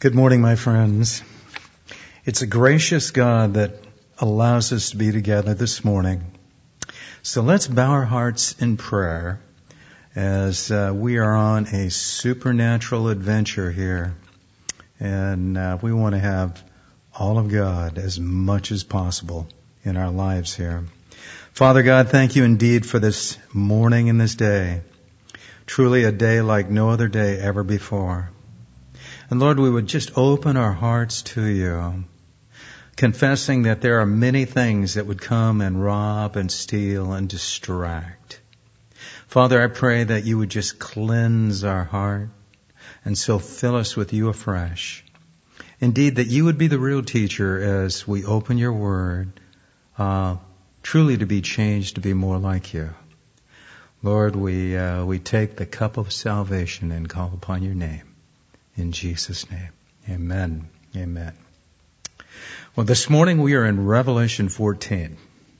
Good morning, my friends. It's a gracious God that allows us to be together this morning. So let's bow our hearts in prayer as we are on a supernatural adventure here. And we want to have all of God as much as possible in our lives here. Father God, thank you indeed for this morning and this day. Truly a day like no other day ever before. And Lord, we would just open our hearts to you, confessing that there are many things that would come and rob and steal and distract. Father, I pray that you would just cleanse our heart and so fill us with you afresh. Indeed, that you would be the real teacher as we open your word, truly to be changed to be more like you. Lord, we take the cup of salvation and call upon your name. In Jesus' name, amen. Amen. Well, this morning we are in Revelation 14.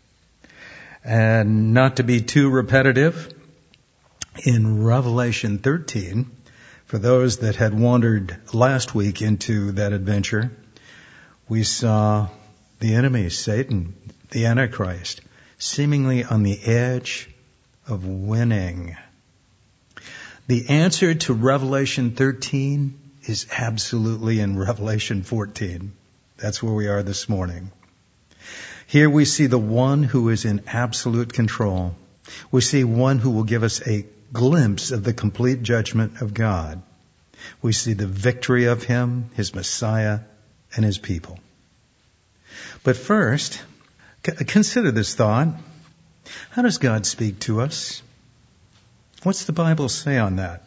And not to be too repetitive, in Revelation 13, for those that had wandered last week into that adventure, we saw the enemy, Satan, the Antichrist, seemingly on the edge of winning. The answer to Revelation 13 is absolutely in Revelation 14. That's where we are this morning. Here we see the one who is in absolute control. We see one who will give us a glimpse of the complete judgment of God. We see the victory of him, his Messiah, and his people. But first, consider this thought. How does God speak to us? What's the Bible say on that?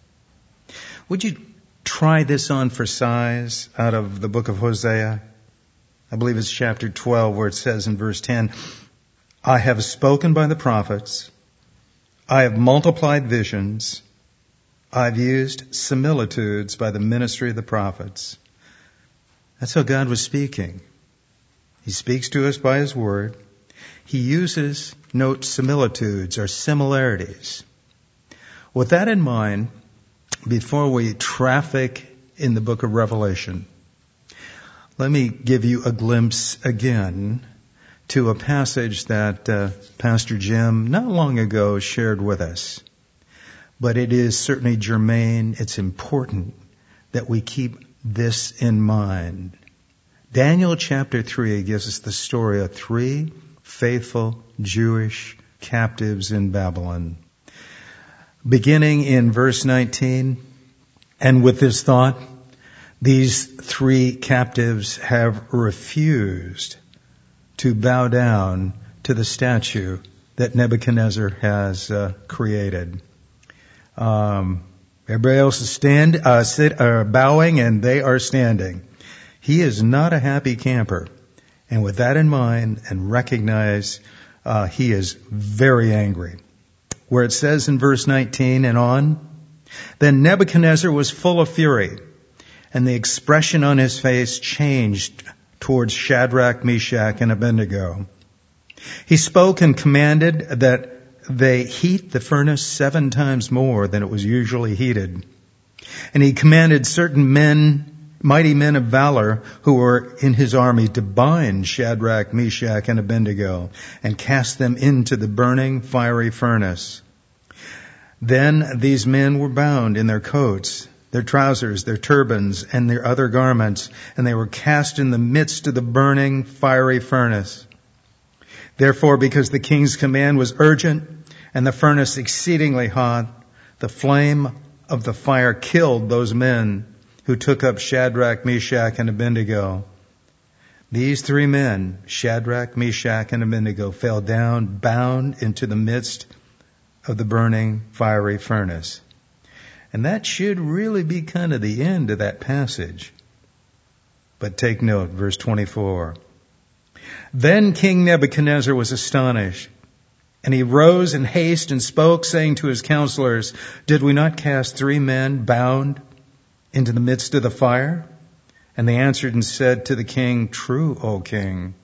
Would you try this on for size out of the book of Hosea? I believe it's chapter 12 where it says in verse 10, I have spoken by the prophets. I have multiplied visions. I've used similitudes by the ministry of the prophets. That's how God was speaking. He speaks to us by his word. He uses, note, similitudes or similarities. With that in mind, before we traffic in the book of Revelation, let me give you a glimpse again to a passage that Pastor Jim not long ago shared with us. But it is certainly germane, it's important that we keep this in mind. Daniel chapter 3 gives us the story of 3 faithful Jewish captives in Babylon. Beginning in verse 19, and with this thought, these 3 captives have refused to bow down to the statue that Nebuchadnezzar has created. Everybody else is bowing, and they are standing. He is not a happy camper. And with that in mind, and recognize he is very angry. Where it says in verse 19 and on, then Nebuchadnezzar was full of fury, and the expression on his face changed towards Shadrach, Meshach, and Abednego. He spoke and commanded that they heat the furnace 7 times more than it was usually heated. And he commanded certain men, mighty men of valor, who were in his army, to bind Shadrach, Meshach, and Abednego, and cast them into the burning fiery furnace. Then these men were bound in their coats, their trousers, their turbans, and their other garments, and they were cast in the midst of the burning fiery furnace. Therefore, because the king's command was urgent, and the furnace exceedingly hot, the flame of the fire killed those men who took up Shadrach, Meshach, and Abednego. These 3 men, Shadrach, Meshach, and Abednego, fell down, bound into the midst of the burning fiery furnace. And that should really be kind of the end of that passage. But take note, verse 24. Then King Nebuchadnezzar was astonished, and he rose in haste and spoke, saying to his counselors, did we not cast 3 men bound into the midst of the fire? And they answered and said to the king, true, O king.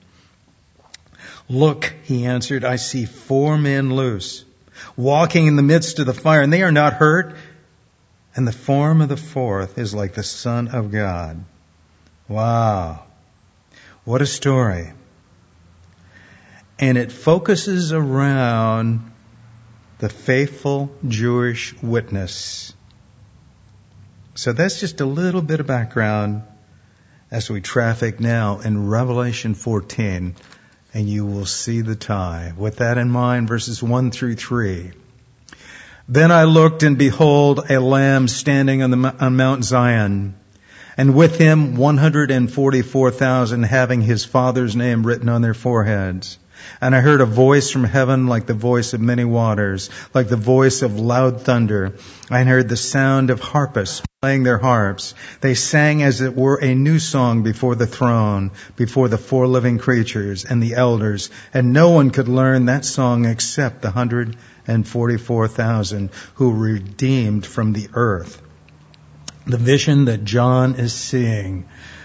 Look, he answered, I see 4 men loose, walking in the midst of the fire, and they are not hurt, and the form of the fourth is like the Son of God. Wow. What a story. And it focuses around the faithful Jewish witness. So that's just a little bit of background as we traffic now in Revelation 14, and you will see the tie. With that in mind, verses 1 through 3. Then I looked, and behold, a Lamb standing on Mount Zion, and with him 144,000 having his Father's name written on their foreheads. And I heard a voice from heaven like the voice of many waters, like the voice of loud thunder. I heard the sound of harpists playing their harps. They sang as it were a new song before the throne, before the four living creatures and the elders. And no one could learn that song except the 144,000 who were redeemed from the earth. The vision that John is seeing,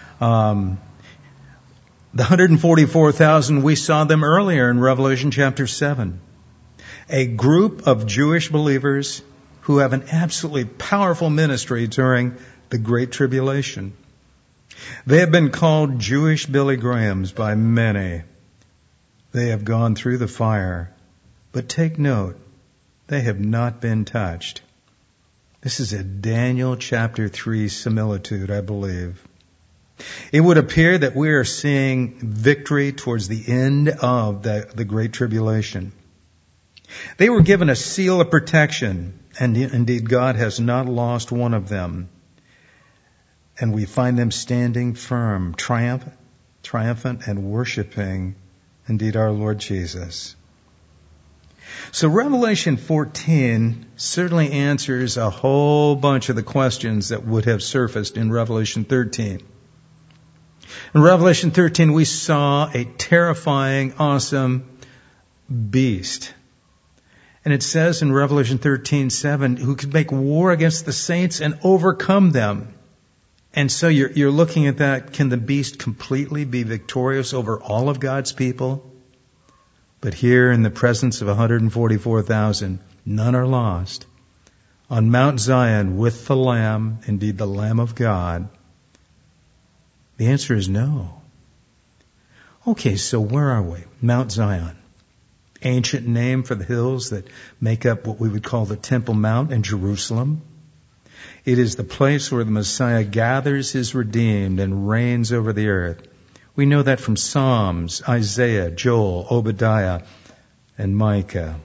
the 144,000, we saw them earlier in Revelation chapter 7. A group of Jewish believers who have an absolutely powerful ministry during the Great Tribulation. They have been called Jewish Billy Grahams by many. They have gone through the fire. But take note, they have not been touched. This is a Daniel chapter 3 similitude, I believe. It would appear that we are seeing victory towards the end of the Great Tribulation. They were given a seal of protection, and indeed God has not lost one of them. And we find them standing firm, triumphant and worshiping, indeed, our Lord Jesus. So Revelation 14 certainly answers a whole bunch of the questions that would have surfaced in Revelation 13. In Revelation 13, we saw a terrifying, awesome beast. And it says in Revelation 13:7, who could make war against the saints and overcome them. And so you're looking at that. Can the beast completely be victorious over all of God's people? But here in the presence of 144,000, none are lost. On Mount Zion with the Lamb, indeed the Lamb of God, the answer is no. Okay, so where are we? Mount Zion. Ancient name for the hills that make up what we would call the Temple Mount in Jerusalem. It is the place where the Messiah gathers his redeemed and reigns over the earth. We know that from Psalms, Isaiah, Joel, Obadiah, and Micah.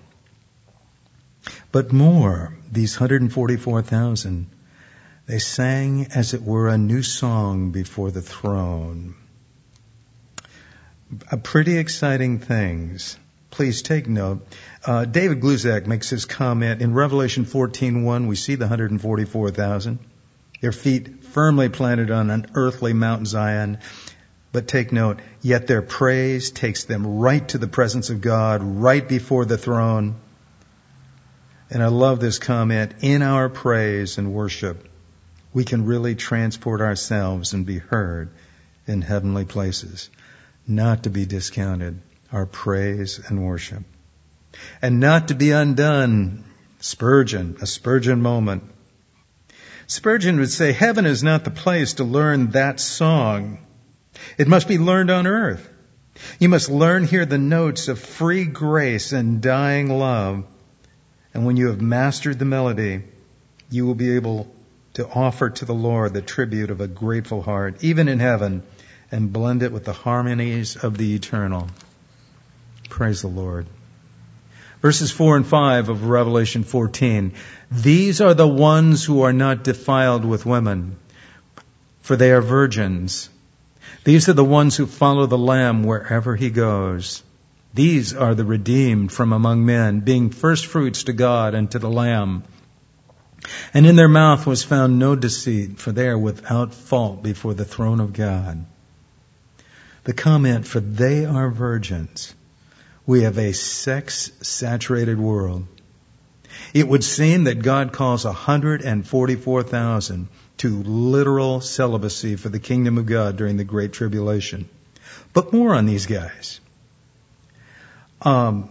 But more, these 144,000, they sang as it were a new song before the throne. Pretty exciting things. Please take note. David Gluzak makes his comment in Revelation 14:1. We see the 144,000, their feet firmly planted on an earthly Mount Zion. But take note, yet their praise takes them right to the presence of God, right before the throne. And I love this comment. In our praise and worship, we can really transport ourselves and be heard in heavenly places. Not to be discounted, our praise and worship. And not to be undone, Spurgeon, a Spurgeon moment. Spurgeon would say, heaven is not the place to learn that song. It must be learned on earth. You must learn here the notes of free grace and dying love. And when you have mastered the melody, you will be able to offer to the Lord the tribute of a grateful heart, even in heaven, and blend it with the harmonies of the eternal. Praise the Lord. Verses 4 and 5 of Revelation 14. These are the ones who are not defiled with women, for they are virgins. These are the ones who follow the Lamb wherever he goes. These are the redeemed from among men, being first fruits to God and to the Lamb. And in their mouth was found no deceit, for they are without fault before the throne of God. The comment, for they are virgins. We have a sex-saturated world. It would seem that God calls 144,000 to literal celibacy for the kingdom of God during the Great Tribulation. But more on these guys.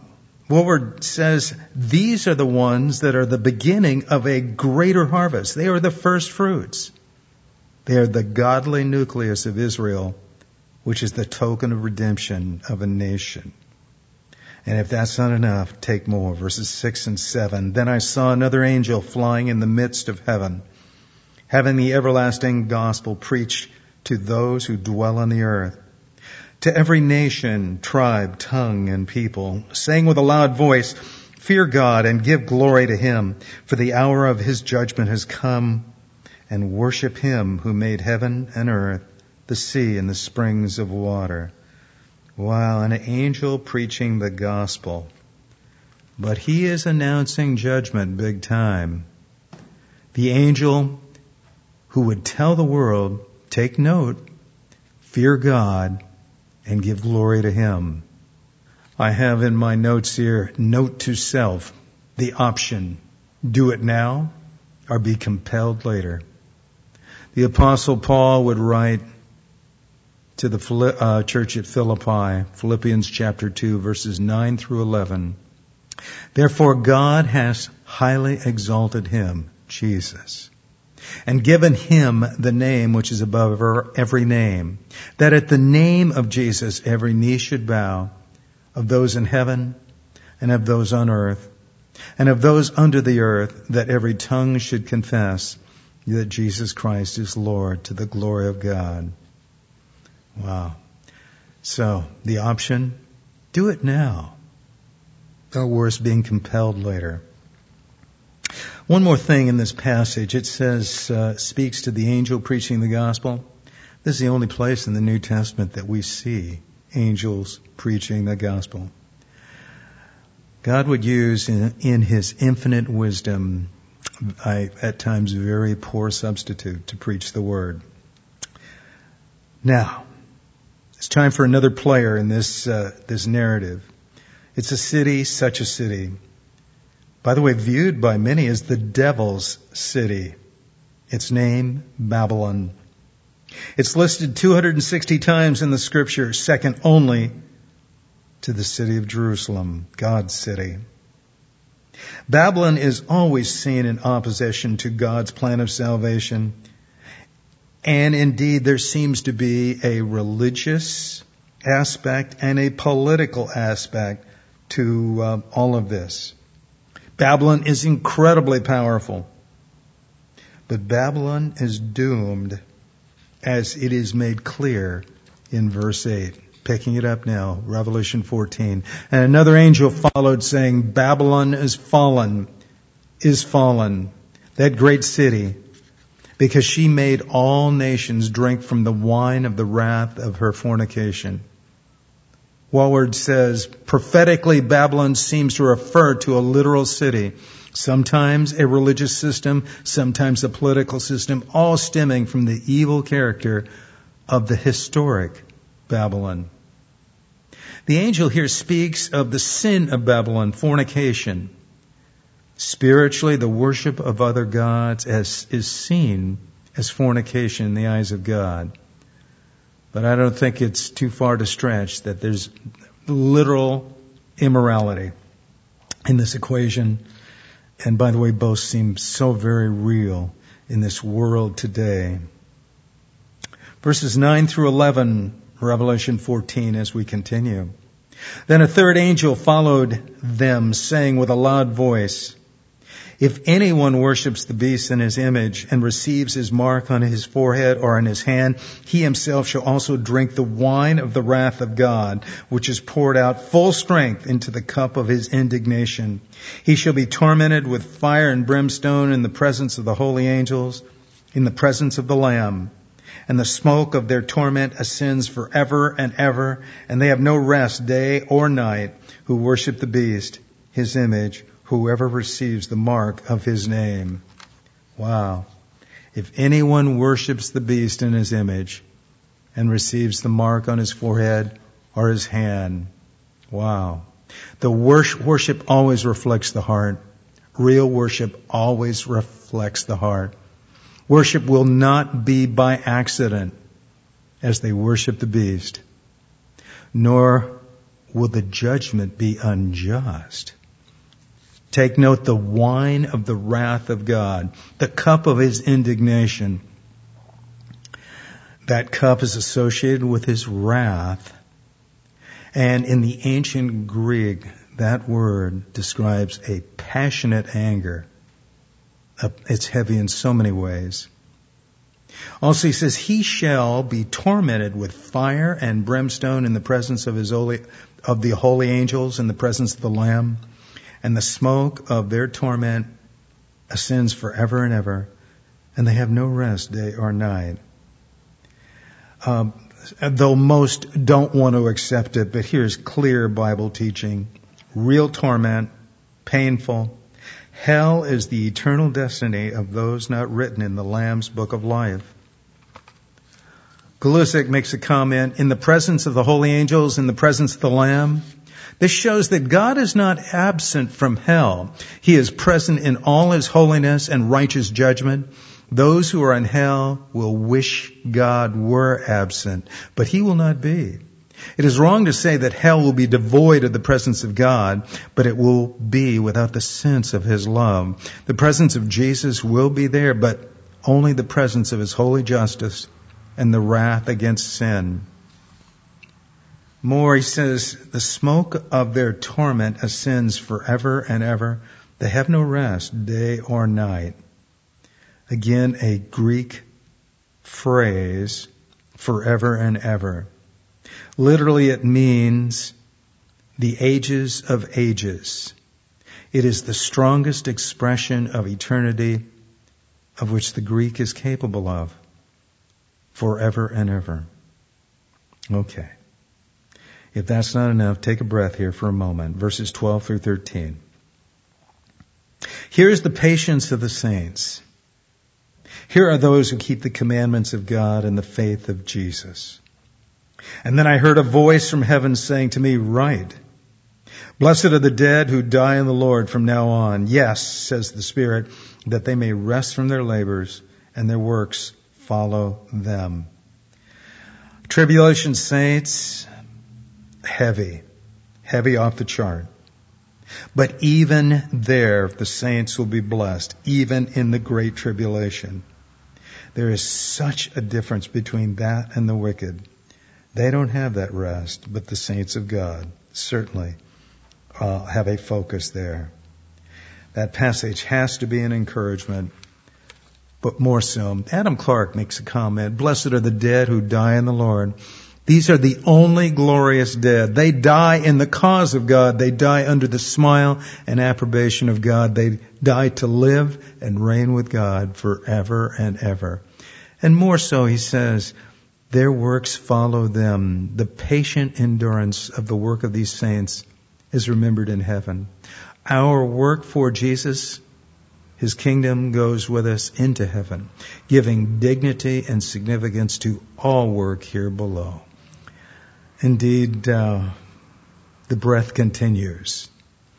Woolward says these are the ones that are the beginning of a greater harvest. They are the first fruits. They are the godly nucleus of Israel, which is the token of redemption of a nation. And if that's not enough, take more. Verses 6 and 7. Then I saw another angel flying in the midst of heaven, having the everlasting gospel preached to those who dwell on the earth, to every nation, tribe, tongue, and people, saying with a loud voice, fear God and give glory to Him, for the hour of His judgment has come, and worship Him who made heaven and earth, the sea and the springs of water. Wow, an angel preaching the gospel. But he is announcing judgment big time. The angel who would tell the world, take note, fear God, and give glory to Him. I have in my notes here, note to self, the option, do it now or be compelled later. The Apostle Paul would write to the church at Philippi, Philippians chapter 2, verses 9 through 11. Therefore God has highly exalted Him, Jesus, and given Him the name which is above every name, that at the name of Jesus every knee should bow, of those in heaven and of those on earth and of those under the earth, that every tongue should confess that Jesus Christ is Lord, to the glory of God. Wow. So, the option, do it now, or worse, being compelled later. One more thing in this passage. It says, speaks to the angel preaching the gospel. This is the only place in the New Testament that we see angels preaching the gospel. God would use in His infinite wisdom, at times very poor substitute to preach the word. Now, it's time for another player in this narrative. It's a city, such a city. By the way, viewed by many as the devil's city. Its name, Babylon. It's listed 260 times in the scripture, second only to the city of Jerusalem, God's city. Babylon is always seen in opposition to God's plan of salvation. And indeed, there seems to be a religious aspect and a political aspect to all of this. Babylon is incredibly powerful. But Babylon is doomed, as it is made clear in verse 8. Picking it up now, Revelation 14. And another angel followed, saying, Babylon is fallen, that great city, because she made all nations drink from the wine of the wrath of her fornication. Woolward says, prophetically, Babylon seems to refer to a literal city, sometimes a religious system, sometimes a political system, all stemming from the evil character of the historic Babylon. The angel here speaks of the sin of Babylon, fornication. Spiritually, the worship of other gods is seen as fornication in the eyes of God. But I don't think it's too far to stretch that there's literal immorality in this equation. And by the way, both seem so very real in this world today. Verses 9 through 11, Revelation 14, as we continue. Then a third angel followed them, saying with a loud voice, if anyone worships the beast in his image and receives his mark on his forehead or on his hand, he himself shall also drink the wine of the wrath of God, which is poured out full strength into the cup of his indignation. He shall be tormented with fire and brimstone in the presence of the holy angels, in the presence of the Lamb. And the smoke of their torment ascends forever and ever, and they have no rest day or night who worship the beast, his image, whoever receives the mark of his name. Wow. If anyone worships the beast in his image and receives the mark on his forehead or his hand, wow. The worship always reflects the heart. Real worship always reflects the heart. Worship will not be by accident as they worship the beast, nor will the judgment be unjust. Take note, the wine of the wrath of God, the cup of his indignation. That cup is associated with his wrath. And in the ancient Greek, that word describes a passionate anger. It's heavy in so many ways. Also, he says, he shall be tormented with fire and brimstone in the presence of the holy angels, in the presence of the Lamb. And the smoke of their torment ascends forever and ever, and they have no rest day or night. Though most don't want to accept it, but here's clear Bible teaching. Real torment, painful. Hell is the eternal destiny of those not written in the Lamb's book of life. Galusik makes a comment, in the presence of the holy angels, in the presence of the Lamb. This shows that God is not absent from hell. He is present in all his holiness and righteous judgment. Those who are in hell will wish God were absent, but he will not be. It is wrong to say that hell will be devoid of the presence of God, but it will be without the sense of his love. The presence of Jesus will be there, but only the presence of his holy justice and the wrath against sin. More, he says, the smoke of their torment ascends forever and ever. They have no rest, day or night. Again, a Greek phrase, forever and ever. Literally, it means the ages of ages. It is the strongest expression of eternity of which the Greek is capable of. Forever and ever. Okay. If that's not enough, take a breath here for a moment. Verses 12 through 13. Here's the patience of the saints. Here are those who keep the commandments of God and the faith of Jesus. And then I heard a voice from heaven saying to me, write, blessed are the dead who die in the Lord from now on. Yes, says the Spirit, that they may rest from their labors and their works follow them. Tribulation saints, heavy off the chart. But even there, the saints will be blessed, even in the great tribulation. There is such a difference between that and the wicked. They don't have that rest, but the saints of God certainly have a focus there. That passage has to be an encouragement, but more so. Adam Clark makes a comment, blessed are the dead who die in the Lord. These are the only glorious dead. They die in the cause of God. They die under the smile and approbation of God. They die to live and reign with God forever and ever. And more so, he says, their works follow them. The patient endurance of the work of these saints is remembered in heaven. Our work for Jesus, his kingdom, goes with us into heaven, giving dignity and significance to all work here below. Indeed, the breath continues.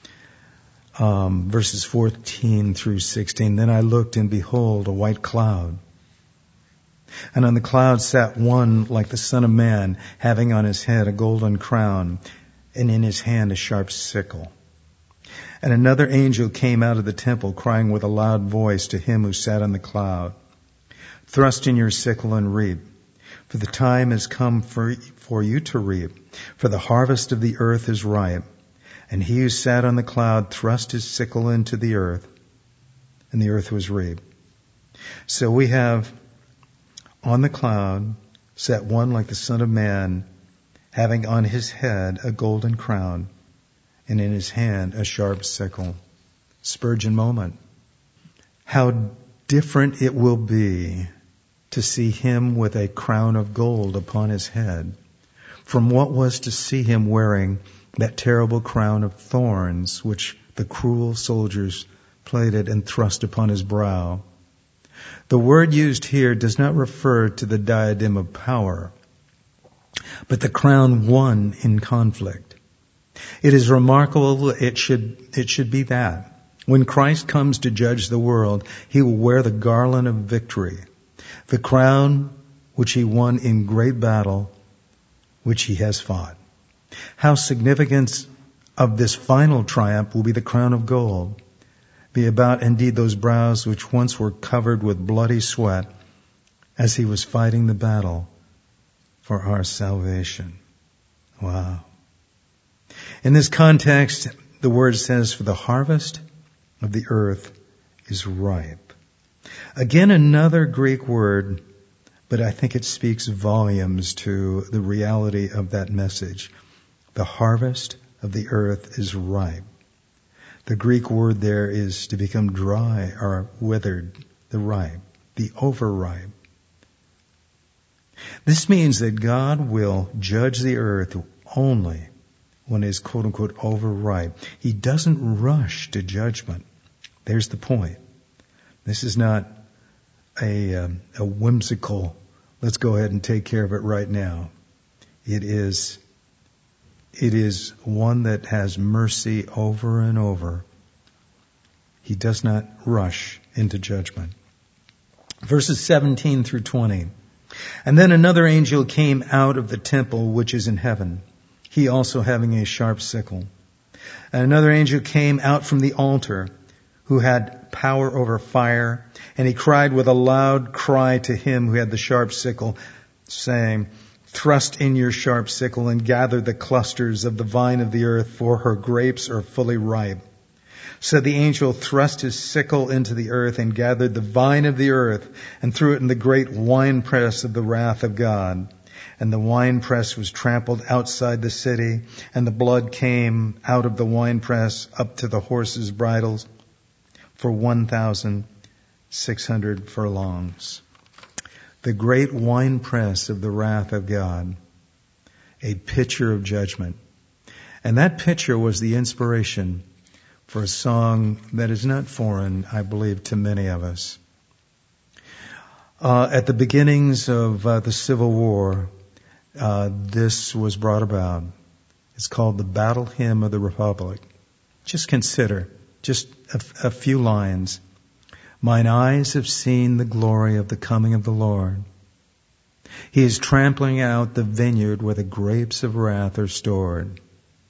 Verses 14 through 16. Then I looked, and behold, a white cloud. And on the cloud sat one like the Son of Man, having on his head a golden crown, and in his hand a sharp sickle. And another angel came out of the temple, crying with a loud voice to him who sat on the cloud, thrust in your sickle and reap, for the time has come for you to reap, for the harvest of the earth is ripe. And he who sat on the cloud thrust his sickle into the earth, and the earth was reaped. So we have on the cloud sat one like the Son of Man, having on his head a golden crown, and in his hand a sharp sickle. Spurgeon moment. How different it will be to see him with a crown of gold upon his head from what was to see him wearing that terrible crown of thorns which the cruel soldiers plaited and thrust upon his brow. The word used here does not refer to the diadem of power, but the crown won in conflict. It is remarkable. It should be that. When Christ comes to judge the world, he will wear the garland of victory, the crown which he won in great battle, which he has fought. How significant of this final triumph will be the crown of gold, be about indeed those brows which once were covered with bloody sweat as he was fighting the battle for our salvation. Wow. In this context, the word says, for the harvest of the earth is ripe. Again, another Greek word, but I think it speaks volumes to the reality of that message. The harvest of the earth is ripe. The Greek word there is to become dry or withered, the ripe, the overripe. This means that God will judge the earth only when it is quote unquote overripe. He doesn't rush to judgment. There's the point. This is not a whimsical, let's go ahead and take care of it right now. It is one that has mercy over and over. He does not rush into judgment. Verses 17 through 20. And then another angel came out of the temple which is in heaven, he also having a sharp sickle. And another angel came out from the altar, who had power over fire, and he cried with a loud cry to him who had the sharp sickle, saying, thrust in your sharp sickle and gather the clusters of the vine of the earth, for her grapes are fully ripe. So the angel thrust his sickle into the earth and gathered the vine of the earth and threw it in the great winepress of the wrath of God. And the winepress was trampled outside the city, and the blood came out of the winepress up to the horses' bridles for 1,600 furlongs. The great winepress of the wrath of God, a picture of judgment. And that picture was the inspiration for a song that is not foreign, I believe, to many of us. At the beginnings of the Civil War, this was brought about. It's called the Battle Hymn of the Republic. Just consider, just a few lines. Mine eyes have seen the glory of the coming of the Lord. He is trampling out the vineyard where the grapes of wrath are stored.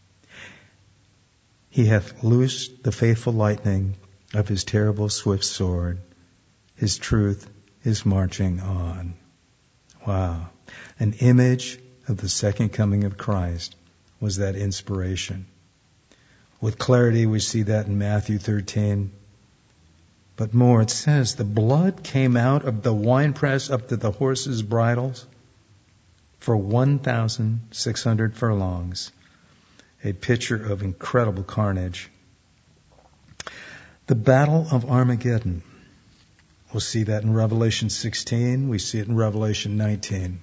He hath loosed the faithful lightning of his terrible swift sword. His truth is marching on. Wow. An image of the second coming of Christ was that inspiration. With clarity, we see that in Matthew 13. But more, it says, the blood came out of the winepress up to the horses' bridles for 1,600 furlongs. A picture of incredible carnage. The Battle of Armageddon. We'll see that in Revelation 16. We see it in Revelation 19.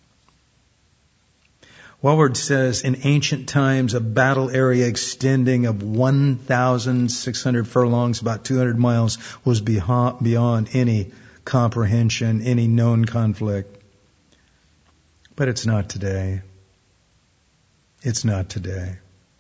Wellward says, in ancient times, a battle area extending of 1,600 furlongs, about 200 miles, was beyond any comprehension, any known conflict. But it's not today. It's not today.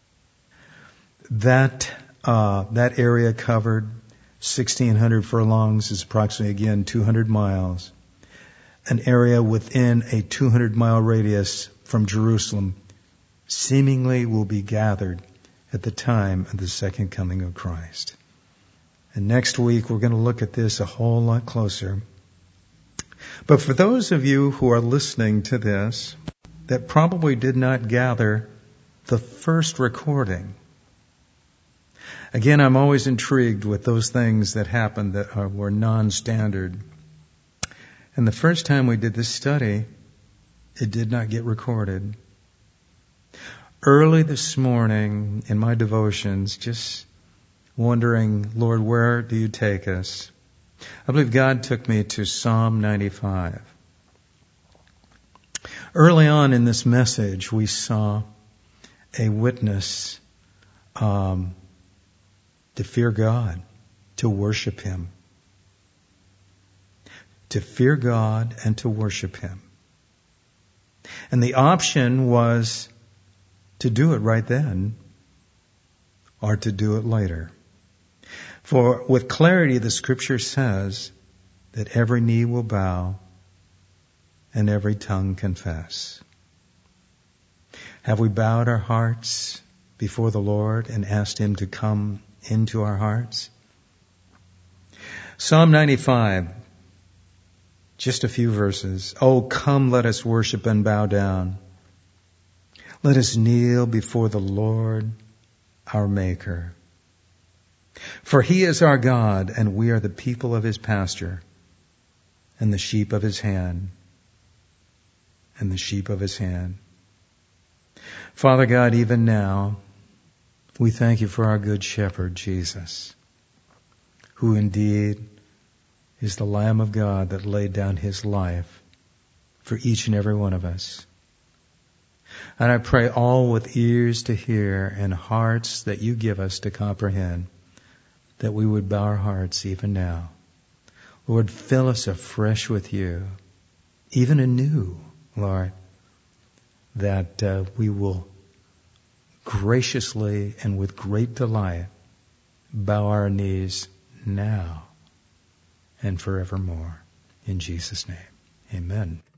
That area covered 1,600 furlongs is approximately, again, 200 miles. An area within a 200-mile radius from Jerusalem seemingly will be gathered at the time of the second coming of Christ. And next week, we're going to look at this a whole lot closer. But for those of you who are listening to this that probably did not gather the first recording, again, I'm always intrigued with those things that happened that were non-standard. And the first time we did this study, it did not get recorded. Early this morning in my devotions, just wondering, Lord, where do you take us? I believe God took me to Psalm 95. Early on in this message, we saw a witness to fear God, to worship Him. To fear God and to worship Him. And the option was to do it right then or to do it later. For with clarity, the Scripture says that every knee will bow and every tongue confess. Have we bowed our hearts before the Lord and asked Him to come into our hearts? Psalm 95, just a few verses. Oh, come, let us worship and bow down. Let us kneel before the Lord, our Maker. For He is our God, and we are the people of His pasture, and the sheep of His hand. And the sheep of His hand. Father God, even now, we thank You for our good shepherd, Jesus, who indeed is the Lamb of God that laid down His life for each and every one of us. And I pray all with ears to hear and hearts that You give us to comprehend, that we would bow our hearts even now. Lord, fill us afresh with You, even anew, Lord, that we will graciously and with great delight bow our knees now and forevermore. In Jesus' name, amen.